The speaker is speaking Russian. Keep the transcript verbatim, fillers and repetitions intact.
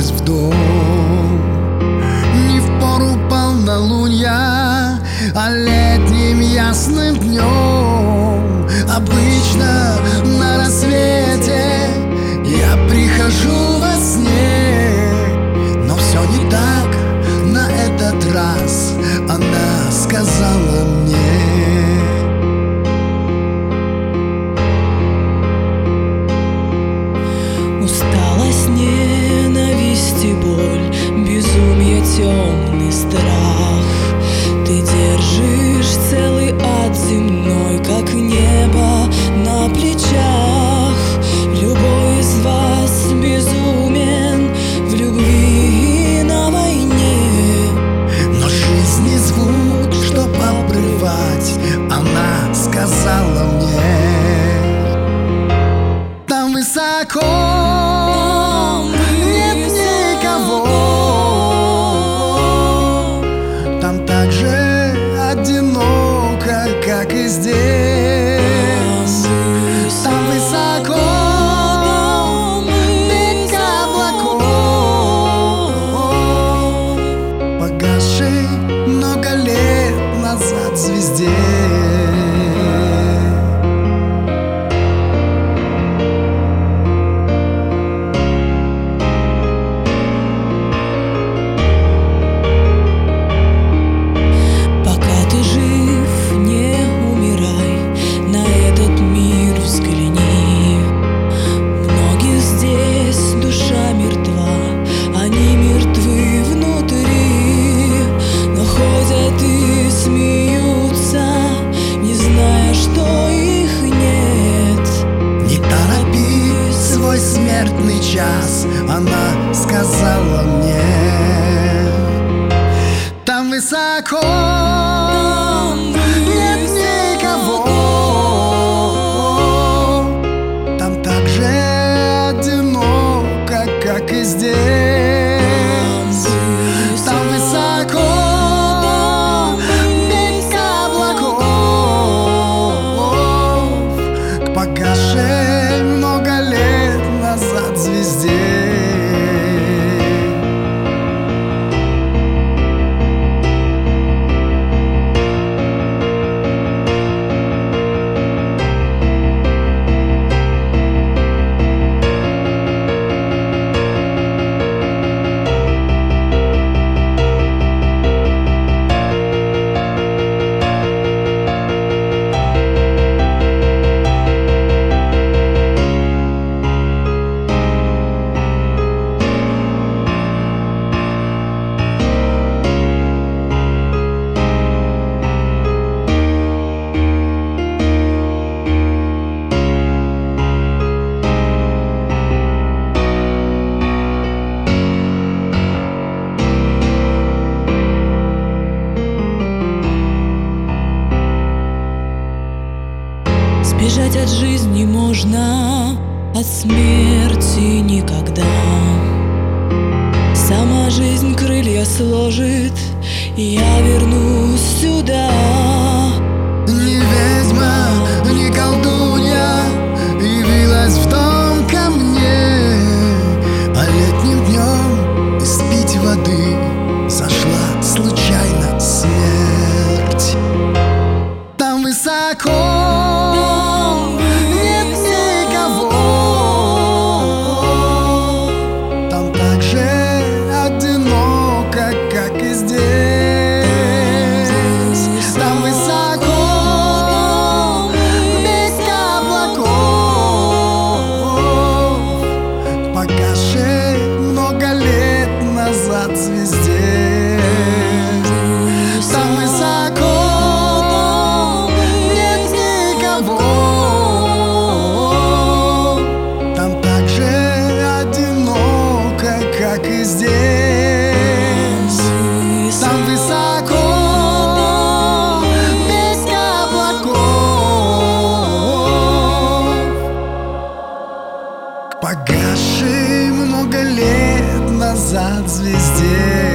явилась в дом. Не в пору полнолуния, а летним ясным днем. Обычно на рассвете я прихожу во сне, но все не так на этот раз, она сказала мне. Усталость, ненависть и боль, безумие, темный страх. Ты держишь целый ад земной, как небо на плечах. Любой из вас безумен в любви и на войне, но жизни звук, чтоб обрывать, она сказала мне. Там высоко нет никого, там так же одиноко, как и здесь. Там высоко пик облаков, погасший много лет назад звезде. Смертный час, она сказала мне. Там высоко нет никого, там так же одиноко, как и здесь. Там высоко пик облаков, к погасшей много лет назад звезде. Сбежать от жизни можно, от смерти никогда. Сама жизнь крылья сложит, и я вернусь сюда. Не ведьма, не колдунья явилась в дом ко мне, а летним днем испить воды зашла случайно смерть. Там высоко звезде. Там высоко нет никого, там так же одиноко, как и здесь. Там высоко без облаков, к погасшей много лет назад звезде.